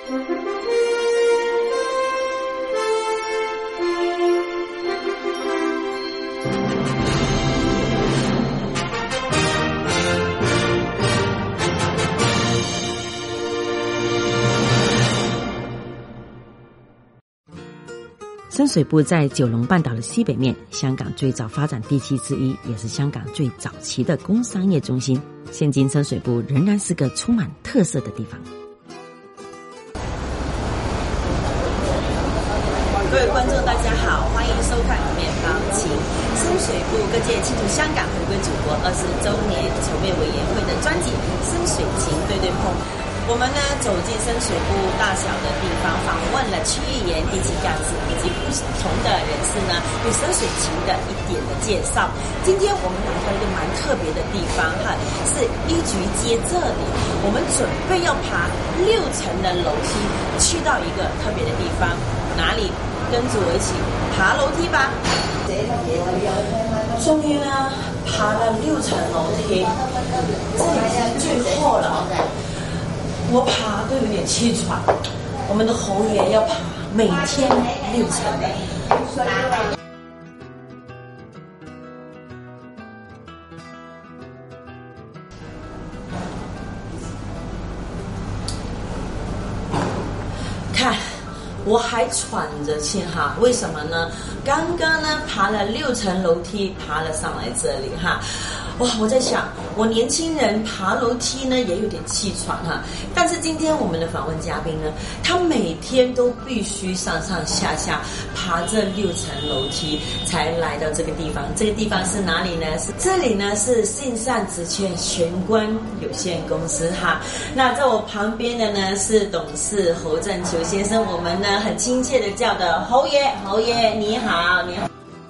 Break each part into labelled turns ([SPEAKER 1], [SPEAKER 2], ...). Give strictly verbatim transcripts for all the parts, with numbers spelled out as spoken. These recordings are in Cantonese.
[SPEAKER 1] 深水埗在九龙半岛的西北面，香港最早发展地区之一，也是香港最早期的工商业中心。现今深水埗仍然是个充满特色的地方。
[SPEAKER 2] 各位观众大家好，欢迎收看《面包情》。深水埗各界庆祝香港回归祖国二十周年筹备委员会的专辑《深水情对对碰》。我们呢走进深水埗大小的地方，访问了区议员地基干事以及不同的人士呢对深水情的一点的介绍。今天我们来到一个蛮特别的地方哈，是一局街这里，我们准备要爬六层的楼梯去到一个特别的地方，哪里？跟着我一起爬楼梯吧。终于呢爬了六层楼梯，这已经最后了。我爬都有点气喘，我们的侯爷要爬每天六层。看，我还喘着气哈，为什么呢？刚刚呢爬了六层楼梯，爬了上来这里哈。哇，我在想，我年轻人爬楼梯呢也有点气喘哈，但是今天我们的访问嘉宾呢，他每天都必须上上下下爬这六层楼梯才来到这个地方。这个地方是哪里呢？是这里呢是信善职券玄关有限公司哈。那在我旁边的呢是董事侯振球先生，我们呢很亲切的叫的侯爷，侯爷你好，你好。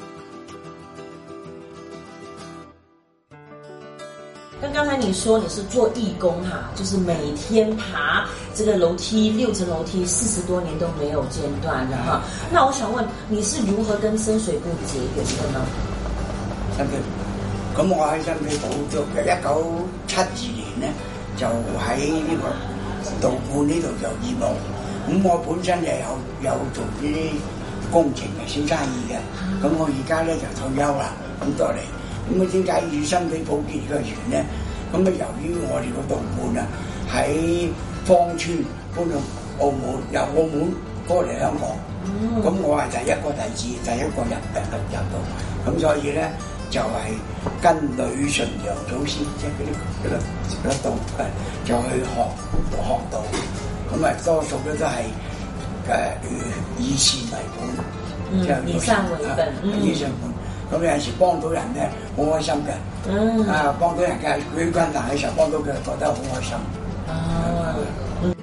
[SPEAKER 2] 刚才你说你是做义工哈，就是每天爬这个楼梯六层楼梯，四十多年都没有间断的哈。那我想问，你是如何跟深水埗结緣的呢？
[SPEAKER 3] 深水埗，咁我喺深水埗做嘅一九七二年咧，就喺呢個道觀呢度做義務。咁我本身就有有做呢啲工程嘅小生意嘅，咁我而家咧就退休啦，咁多嚟。咁啊點解與深水埗結個緣咧？咁啊由於我哋個道觀啊喺芳村搬到澳門，由澳門過嚟香港，咁、嗯、我係第一個弟子，第一個入入入到，咁所以咧就係、是、跟呂純陽祖師，即係嗰啲嗰啲嗰啲道誒，就去學學道，咁啊多數咧都係誒以善為本，即係以善為本，以善為本。咁有陣時幫到人咧，好開心嘅。嗯。啊，幫到人嘅，佢困難嘅時候幫到佢，覺得好開心。啊。嗯。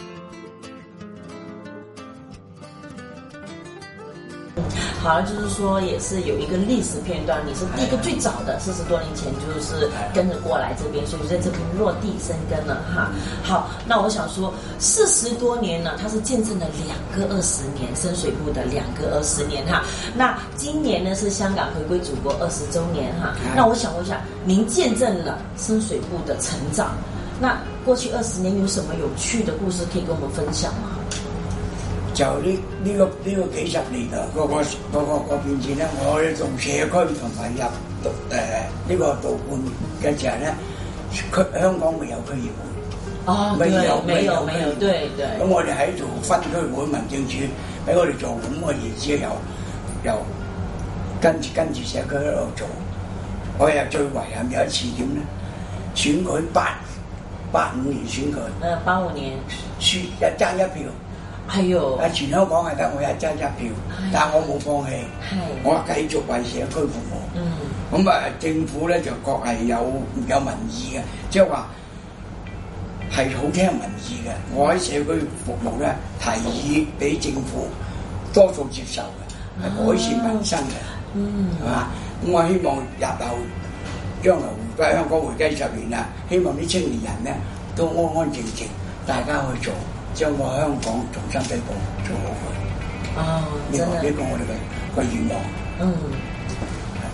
[SPEAKER 2] 好，就是說也是有一個歷史片段，你是第一個最早的，四十多年前就是跟着過來這邊，所以在這邊落地生根了哈。好，那我想說，四十多年呢，它是見證了兩個二十年，深水埗的兩個二十年哈。那今年呢是香港回歸祖國二十週年哈。那我想問一下，您見證了深水埗的成長，那過去二十年有什麼有趣的故事可以跟我們分享嗎？
[SPEAKER 3] 就呢呢、這個呢、這個幾十年啊，個個個個個變遷咧，我哋做社區同埋入誒呢、呃這個道觀嘅時候咧，區香港未有區議會，
[SPEAKER 2] 哦，
[SPEAKER 3] 未有
[SPEAKER 2] 沒有沒有，對對。
[SPEAKER 3] 咁我哋喺做分區會民政處俾我哋做，咁我亦只有由跟住跟住社區喺度做。我又最遺憾有一次點咧，選舉八八五年選舉，
[SPEAKER 2] 誒八五年
[SPEAKER 3] 輸一爭一票。
[SPEAKER 2] 係喲，
[SPEAKER 3] 啊！全香港係得我一爭一票，但係我冇放棄，我繼續為社區服務。嗯，咁啊，政府咧就覺係有有民意嘅，即係話係好聽民意嘅。我喺社區服務咧，提議俾政府多數接受嘅，係改善民生嘅。嗯，係嘛？咁我希望日後將來回歸香港回歸十年啦，希望啲青年人咧都安安靜靜，大家去做。將個香港重新地步做好佢。哦，呢個呢個我哋嘅個願望。嗯。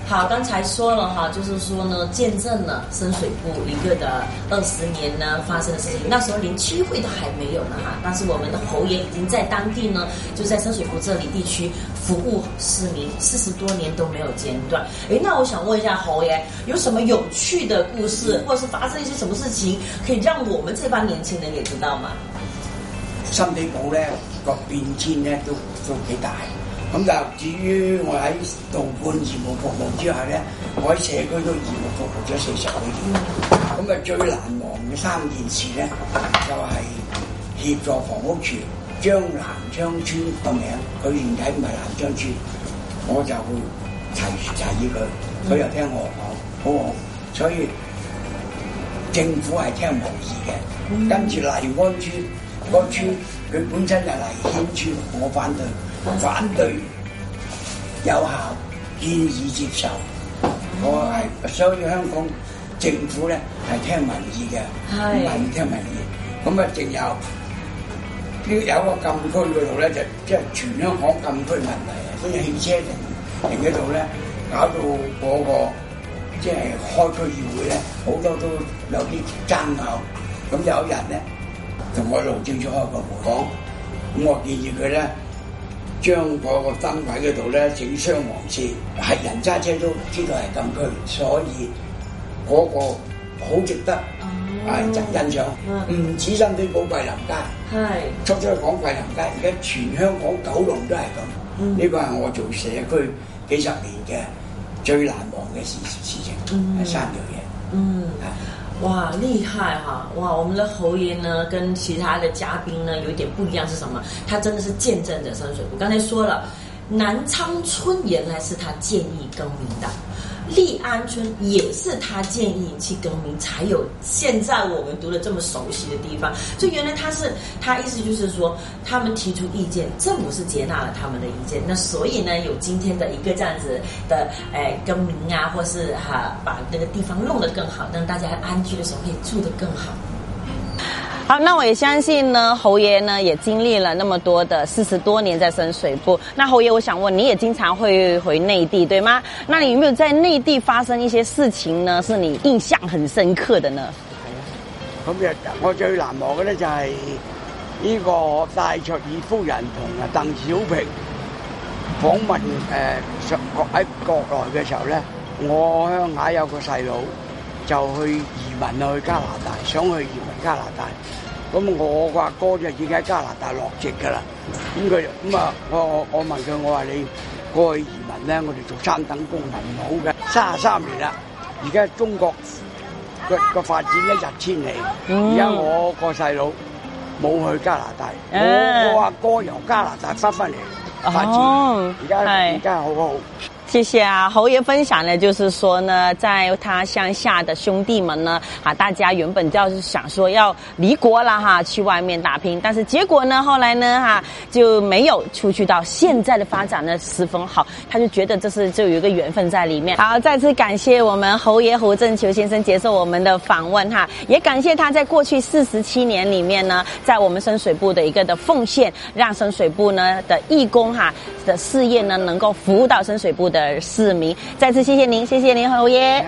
[SPEAKER 2] 好，刚才说了哈，就是说呢，见证了深水埗一个的二十年呢发生的事情。那时候连区会都还没有呢哈，但是我们的侯爷已经在当地呢，就在深水埗这里地区服务市民四十多年都没有间断。诶，那我想问一下侯爷，有什么有趣的故事，或者是发生一些什么事情，可以让我們這班年輕人也知道嗎？
[SPEAKER 3] 深水埗咧個變遷咧都都幾大，咁就至於我喺道觀義務服務之下咧，我喺社區都義務服務咗四十幾年。咁啊最難忘嘅三件事咧，就係、是、協助房屋處將南昌村個名，佢原體唔係南昌村，我就會提提議佢，佢又聽我講，好好，所以政府係聽民意嘅。跟住荔安村嗰村，佢本身就荔軒村，我反對，反對有效，建議接受。我係所以香港政府咧係聽民意嘅，唔係聽民意。咁啊，仲有呢有個禁區嗰度咧，就即係全香港禁區問題啊！嗰啲汽車停停嗰度咧，搞到嗰、那個即係開區議會咧，好多都有啲爭拗。咁有一日咧，同我路政署開個會講，咁我建議佢咧，將嗰個燈位嗰度咧整雙黃線，係人揸車都知道係禁區，所以嗰個好值得啊欣賞。唔止深水埗桂林街，係出咗去講桂林街，而家全香港九龍都係咁。呢個係我做社區幾十年嘅最難忘嘅事事情，係三樣嘢。嗯。
[SPEAKER 2] 哇，厲害哈！哇，我們的侯爺呢，跟其他的嘉賓呢，有一點不一樣是什麼？他真的是見證着深水埗。剛才說了，南昌村原來是他建議更名的，利安村也是他建議去更名，才有現在我們讀的這麼熟悉的地方。所以原來他是，他意思就是說，他們提出意見，政府是接納了他們的意見，那所以呢，有今天的一個這樣子的誒更名啊，或是哈、啊、把那個地方弄得更好，讓大家安居的時候可以住得更好。
[SPEAKER 1] 好，那我也相信呢，侯爺呢也經歷了那麼多的四十多年在深水埗。那侯爺，我想問，你也經常會回內地，對嗎？那你有沒有在內地發生一些事情呢，是你印象很深刻的呢？
[SPEAKER 3] 係啊，咁就我最難忘嘅咧就係呢個戴卓爾夫人同啊鄧小平訪問誒上國喺國內嘅時候咧，我鄉下有個細佬就去移民去加拿大，想去移民加拿大。咁我個阿哥就已經喺加拿大落籍㗎啦。咁佢咁啊，我我我問佢，我話你過去移民咧，我哋做三等公民唔好嘅。三十三年啦，而家中國個個發展一日千里。而家我個細佬冇去加拿大，我我阿哥由加拿大翻返嚟發展，而家而家好好。
[SPEAKER 1] 謝謝啊，侯爺分享呢，就是說呢，在他鄉下的兄弟們呢，啊，大家原本就是想說要離國了哈，去外面打拼，但是結果呢，後來呢，哈，就沒有出去，到現在的發展呢十分好，他就覺得這是就有一個緣分在裏面。好，再次感謝我們侯爺侯正球先生接受我們的訪問哈，也感謝他在過去四十七年裏面呢，在我們深水埗的一個的奉獻，讓深水埗呢的義工哈的事業呢能夠服務到深水埗的市民。再次謝謝您，謝謝您侯爺。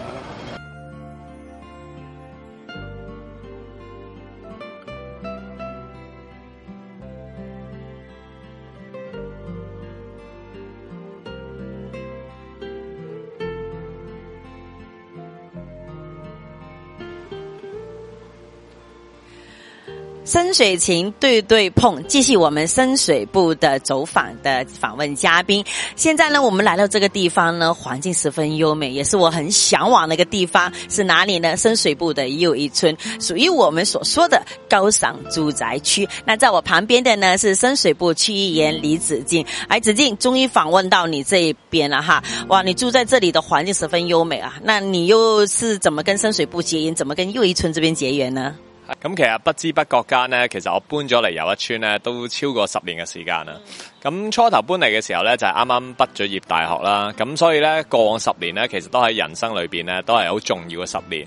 [SPEAKER 1] 深水情對對碰，繼續我們深水埗的走訪的訪問嘉賓。現在呢，我們來到這個地方呢，環境十分優美，也是我很向往的一個地方。是哪裡呢？深水埗的又一村，屬於我們所說的高檔住宅區。那在我旁邊的呢，是深水埗區議員李梓敬。哎，梓敬，終於訪問到你這一邊了哈！哇，你住在這裡的環境十分優美啊。那你又是怎麼跟深水埗結緣？怎麼跟又一村這邊結緣呢？
[SPEAKER 4] 咁其實不知不覺間咧，其實我搬咗嚟又一村咧，都超過十年嘅時間啦。咁初頭搬嚟嘅時候咧，就係啱啱畢咗業大學啦。咁所以咧，過往十年咧，其實都喺人生裏邊咧，都係好重要嘅十年。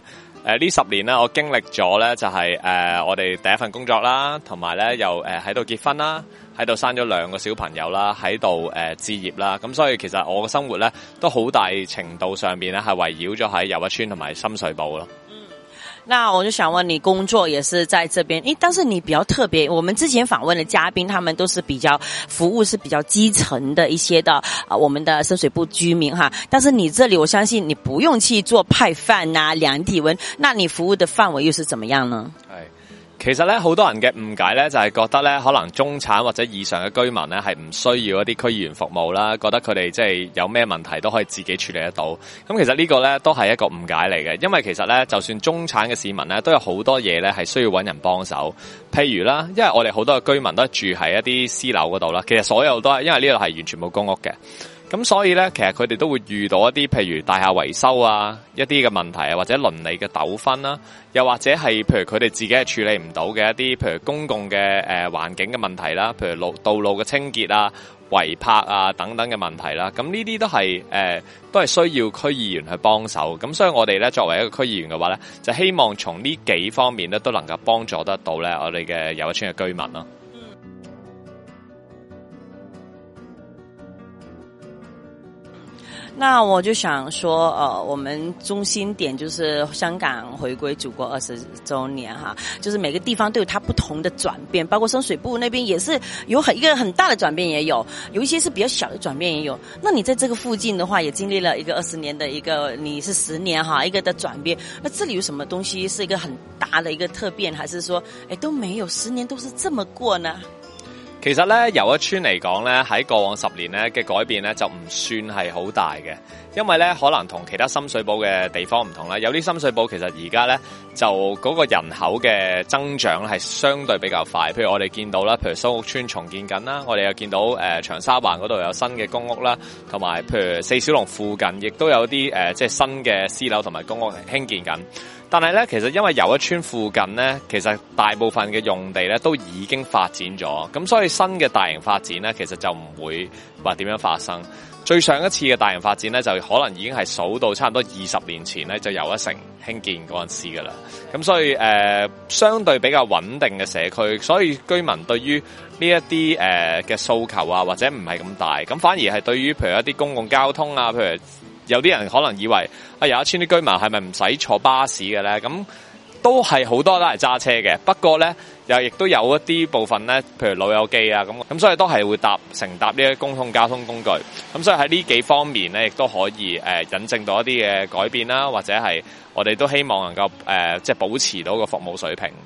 [SPEAKER 4] 誒呢十年咧，我經歷咗咧就係、是、誒、呃、我哋第一份工作啦，同埋咧又誒喺度結婚啦，喺度生咗兩個小朋友啦，喺度誒置業啦，咁所以其實我嘅生活咧都好大程度上邊咧係圍繞咗喺又一村同埋深水埗咯。
[SPEAKER 1] 那我就想問你，工作也是在這邊，誒，但是你比較特別，我們之前訪問的嘉賓，他們都是比較服務是比較基層的一些的，啊、呃，我們的深水埗居民哈，但是你這裡我相信你不用去做派飯啊、量體溫，那你服務的範圍又是怎麼樣呢？
[SPEAKER 4] 係。其實咧，好多人嘅誤解咧，就係覺得咧，可能中產或者以上嘅居民咧，係唔需要一啲區議員服務啦，覺得佢哋即係有咩問題都可以自己處理得到。咁其實呢個咧都係一個誤解嚟嘅，因為其實咧，就算中產嘅市民咧，都有好多嘢咧係需要揾人幫手。譬如啦，因為我哋好多嘅居民都係住喺一啲私樓嗰度啦，其實所有都係因為呢度係完全冇公屋嘅。咁所以咧，其實佢哋都會遇到一啲譬如大廈維修啊，一啲嘅問題啊，或者鄰里嘅糾紛啦，又或者係譬如佢哋自己係處理唔到嘅一啲譬如公共嘅誒環境嘅問題啦，譬如路道路嘅清潔啊、違泊啊等等嘅問題啦。咁呢啲都係誒、呃、都係需要區議員去幫手。咁所以我哋咧作為一個區議員嘅話咧，就希望從呢幾方面咧都能夠幫助得到咧我哋嘅又一村嘅居民咯。
[SPEAKER 1] 那我就想說，呃，我們中心點就是香港回歸祖國二十周年哈，就是每個地方都有它不同的轉變，包括深水埗那邊也是有很一個很大的轉變，也有有一些是比較小的轉變，也有。那你在這個附近的話，也經歷了一個二十年的一個，你是十年哈一個的轉變。那這裡有什麼東西是一個很大的一個特變，還是說，誒都沒有，十年都是這麼過呢？
[SPEAKER 4] 其實咧，又一村嚟講咧，喺過往十年咧嘅改變咧，就唔算係好大嘅，因為咧可能同其他深水埗嘅地方唔同啦。有啲深水埗其實而家咧就嗰個人口嘅增長係相對比較快，譬如我哋見到啦，譬如蘇屋村重建緊啦，我哋又見到誒、呃、長沙灣嗰度有新嘅公屋啦，同埋譬如四小龍附近亦都有啲誒、呃、即係新嘅私樓同埋公屋興建緊。但係咧，其實因為又一村附近咧，其實大部分嘅用地咧都已經發展咗，咁所以新嘅大型發展咧，其實就唔會話點樣發生。最上一次嘅大型發展咧，就可能已經係數到差唔多二十年前咧，就又一城興建嗰陣時噶啦。咁所以誒、呃，相對比較穩定嘅社區，所以居民對於呢一啲誒嘅訴求啊，或者唔係咁大，咁反而係對於譬如一啲公共交通啊，譬如。有啲人可能以為啊，又一村啲居民係咪唔使坐巴士嘅咧？咁都係好多都係揸車嘅。不過咧，又亦都有一啲部分咧，譬如老友記啊咁，咁所以都係會搭乘搭呢啲公共交通工具。咁所以喺呢幾方面咧，亦都可以誒、呃、引證到一啲嘅改變啦，或者係我哋都希望能夠誒、呃、即係保持到個服務水平。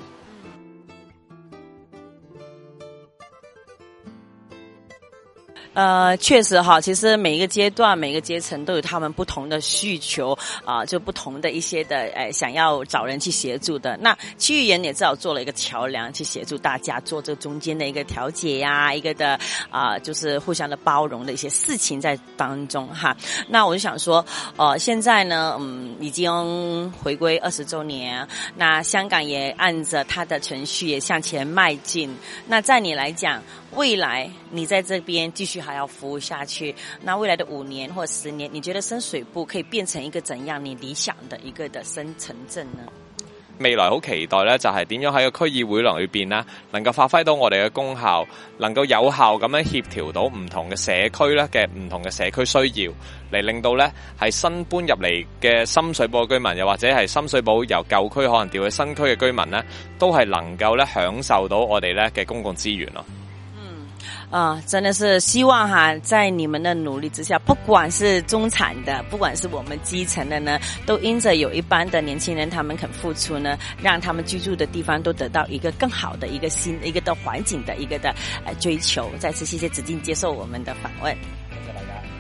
[SPEAKER 1] 呃，確實哈，其實每一個階段、每一個階層都有他們不同的需求啊、呃，就不同的一些的誒、呃，想要找人去協助的。那區議員也至少做了一個橋樑，去協助大家做這中間的一個調解呀、啊，一個的啊、呃，就是互相的包容的一些事情在當中哈。那我就想說，呃，現在呢，嗯，已經回歸二十週年，那香港也按着它的程序也向前邁進。那在你來講，未來你在這邊繼續還要服務下去，那未來的五年或十年，你覺得深水埗可以變成一個怎樣你理想的一個的新城鎮呢？
[SPEAKER 4] 未來好期待咧，就係點樣喺個區議會裏邊咧，能夠發揮到我哋嘅功效，能夠有效咁樣協調到唔同嘅社區咧嘅唔同嘅社區需要，嚟令到咧係新搬入嚟嘅深水埗嘅居民，又或者係深水埗由舊區可能調去新區嘅居民咧，都係能夠咧享受到我哋咧嘅公共資源咯。
[SPEAKER 1] 啊、呃，真的是希望哈，在你們的努力之下，不管是中產的，不管是我們基層的呢，都因着有一班的年輕人，他們肯付出呢，讓他們居住的地方都得到一個更好的一個新一個的環境的一個的呃追求。再次謝謝子敬接受我們的訪問。謝謝大家。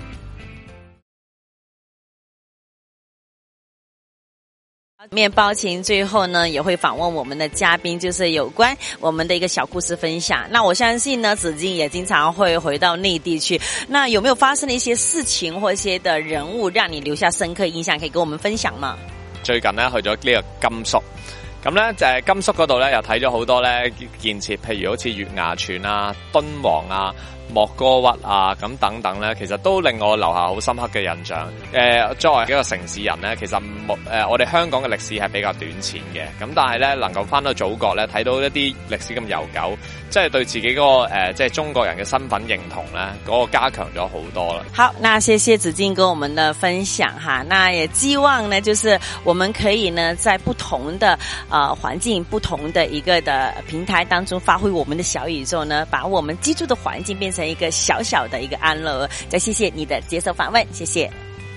[SPEAKER 1] 麵包情最後呢也會訪問我們的嘉賓，就是有關我們的一個小故事分享。那我相信呢子敬也經常會回到內地去，那有沒有發生的一些事情或一些的人物讓你留下深刻印象，可以跟我們分享嗎？
[SPEAKER 4] 最近呢去咗呢個甘肅，咁咧就係甘肅嗰度咧又睇咗好多咧建設，譬如好似月牙泉啊、敦煌啊、 莫歌屈啊，咁等等咧，其實都令我留下好深刻嘅印象。誒、呃，作為一個城市人咧，其實誒、呃、我哋香港嘅歷史係比較短淺嘅，咁但係咧能夠翻到祖國咧，睇到一啲歷史咁悠久，即係對自己嗰、那個誒、呃、即係中國人嘅身份認同咧，嗰、那個加強咗好多啦。
[SPEAKER 2] 好，那謝謝子矜跟我們的分享哈，那也希望呢，就是我們可以呢，在不同的呃環境、不同的一個的平台當中，發揮我們的小宇宙呢，把我們居住的環境變成一個小小的一個安樂窩。再謝謝你的接受訪問，謝謝。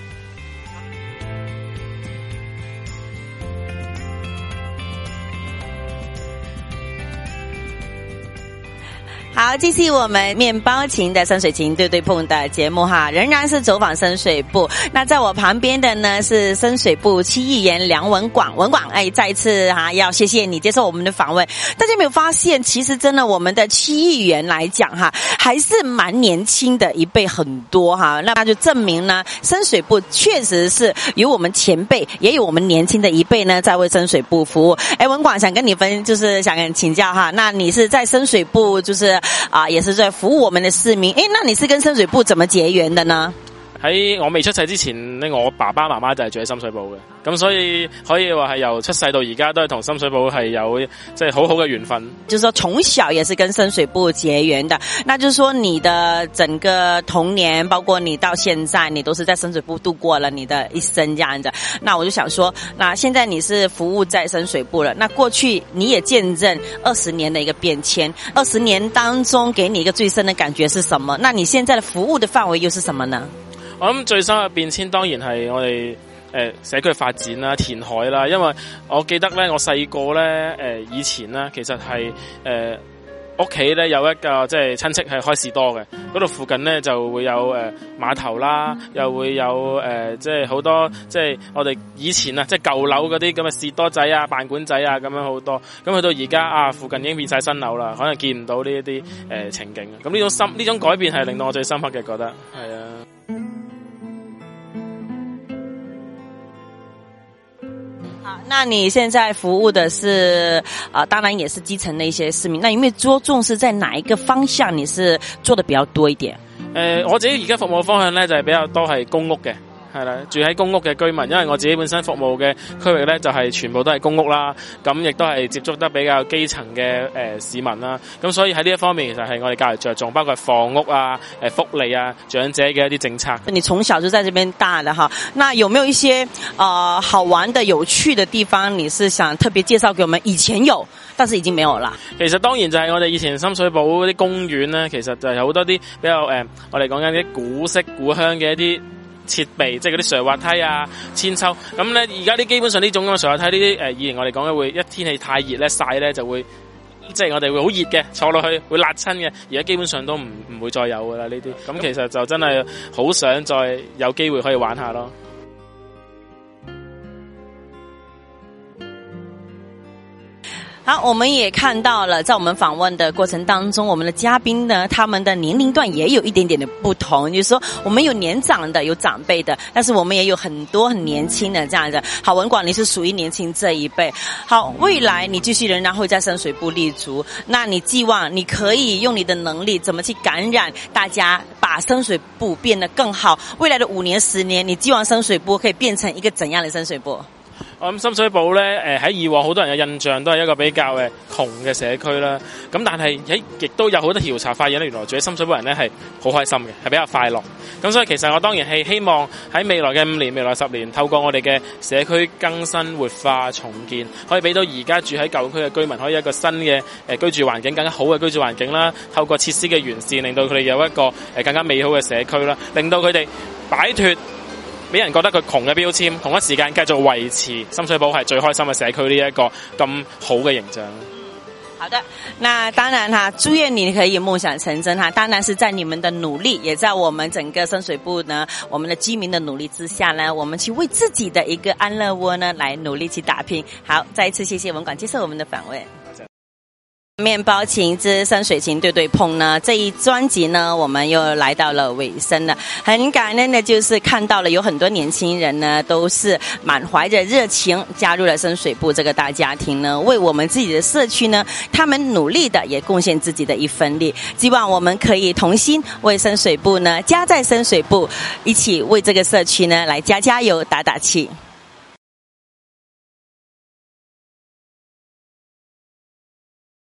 [SPEAKER 2] 好，繼續我們麵包情的深水情對對碰的節目哈，仍然是走訪深水埗。那在我旁邊的呢是深水埗區議員梁文廣，文廣，哎，再一次哈要謝謝你接受我們的訪問。大家有沒有發現，其實真的我們的區議員來講哈，還是蠻年輕的一輩很多哈，那就證明呢，深水埗確實是有我們前輩，也有我們年輕的一輩呢，在為深水埗服務。哎，文廣想跟你分，就是想跟你請教哈，那你是在深水埗就是啊，也是在服務我們的市民。誒，那你是跟深水埗怎麼結緣的呢？
[SPEAKER 5] 喺我未出世之前呢，我爸爸媽媽就係住喺深水埗嘅，咁所以可以話係由出世到而家都係同深水埗係有即係好好嘅緣分。就是說從小也是跟深水埗結緣的，那就是說你的整個童年，包括你到現在，你都是在深水埗度過了你的一生這樣子。那我就想說，那現在你是服務在深水埗了，那過去你也見證二十年的一個變遷，二十年當中給你一個最深的感覺是什麼？那你現在的服務的範圍又是什麼呢？我諗最深嘅變遷當然係我哋誒、呃、社區發展啦、填海啦，因為我記得咧，我細個咧誒以前咧，其實係誒屋企咧有一個即係親戚係開士多嘅，嗰度附近咧就會有誒碼、呃、頭啦，又會有誒、呃、即係好多即係我哋以前啊即係舊樓嗰啲咁嘅士多仔啊、辦館仔啊咁樣好多，咁去到而家啊附近已經變晒新樓啦，可能見唔到呢一啲誒情景，咁呢種深呢種改變係令到我最深刻嘅，覺得係啊。好，那你現在服務的是啊、呃，當然也是基層的一些市民。那有沒有着重是在哪一個方向？你是做的比較多一點？誒、呃，我自己而家服務方向咧就係、是、比較多係公屋嘅。係啦，住喺公屋嘅居民，因為我自己本身服務嘅區域咧就係、是、全部都係公屋啦，咁亦都係接觸得比較基層嘅誒、呃、市民啦，咁所以喺呢一方面其實係我哋較為着重，包括房屋啊、誒福利啊、長者嘅一啲政策。你從小就在這邊大的哈，那有沒有一些啊、呃、好玩的、有趣的地方？你是想特別介紹給我們？以前有，但是已經沒有啦。其實當然就係我哋以前深水埗嗰啲公園咧，其實就係好多啲比較誒、呃，我哋講緊啲古色古香嘅一啲設備，即係嗰啲瀡滑梯啊、千秋咁咧。而家啲基本上呢種咁嘅瀡滑梯，呢啲誒以前我哋講嘅會一天氣太熱咧曬咧就會，即係我哋會好熱嘅，坐落去會辣親嘅。而家基本上都唔唔會再有噶啦呢啲。咁其實就真係好想再有機會可以玩下咯。好，我們也看到了，在我們訪問的過程當中，我們的嘉賓呢，他們的年齡段也有一點點的不同，就是說我們有年長的，有長輩的，但是我們也有很多很年輕的這樣子。好，文廣，你是屬於年輕這一輩。好，未來你繼續仍然會在深水埗立足，那你寄望你可以用你的能力，怎麼去感染大家，把深水埗變得更好？未來的五年、十年，你寄望深水埗可以變成一個怎樣的深水埗？我諗深水埗咧，誒喺以往好多人嘅印象都係一個比較誒窮嘅社區啦。咁但係喺亦都有好多調查發現咧，原來住喺深水埗人咧係好開心嘅，係比較快樂。咁所以其實我當然係希望喺未來嘅五年、未來十年，透過我哋嘅社區更新、活化、重建，可以俾到而家住喺舊區嘅居民可以一個新嘅誒居住環境，更加好嘅居住環境啦。透過設施嘅完善，令到佢哋有一個誒更加美好嘅社區啦，令到佢哋擺脫俾人覺得佢窮嘅標籤，同一時間繼續維持深水埗係最開心嘅社區呢一個咁好嘅形象。好的，那當然哈，祝願你可以夢想成真哈。當然是在你們的努力，也在我們整個深水埗呢，我們的居民的努力之下呢，我們去為自己的一個安樂窩呢，來努力去打拼。好，再一次謝謝文廣接受我們的訪問。 面包情之深水情对对碰呢，这一专辑呢，我们又来到了尾声了。很感恩的就是看到了有很多年轻人呢，都是满怀着热情加入了深水埗这个大家庭呢，为我们自己的社区呢，他们努力的也贡献自己的一份力。希望我们可以同心为深水埗呢，家在深水埗，一起为这个社区呢来加加油、打打气。